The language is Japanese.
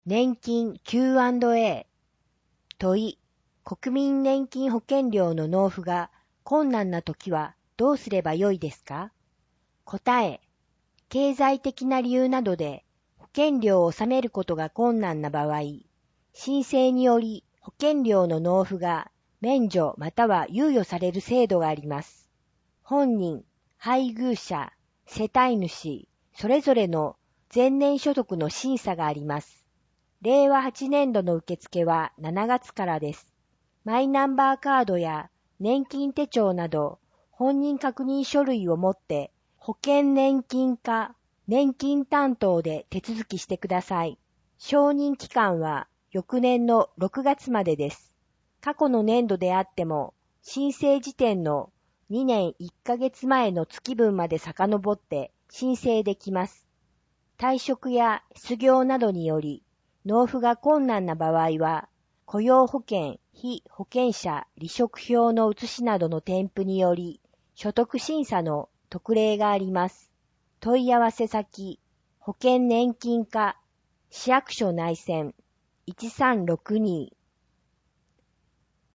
年金 Q&A。問い、国民年金保険料の納付が困難なときはどうすればよいですか？答え、経済的な理由などで保険料を納めることが困難な場合、申請により保険料の納付が免除または猶予される制度があります。本人、配偶者、世帯主、それぞれの前年所得の審査があります。令和8年度の受付は7月からです。マイナンバーカードや年金手帳など本人確認書類を持って保険年金課、年金担当で手続きしてください。承認期間は翌年の6月までです。過去の年度であっても申請時点の2年1ヶ月前の月分まで遡って申請できます。退職や失業などにより納付が困難な場合は、雇用保険、被保険者離職票の写しなどの添付により、所得審査の特例があります。問い合わせ先、保険年金課、市役所内線、1362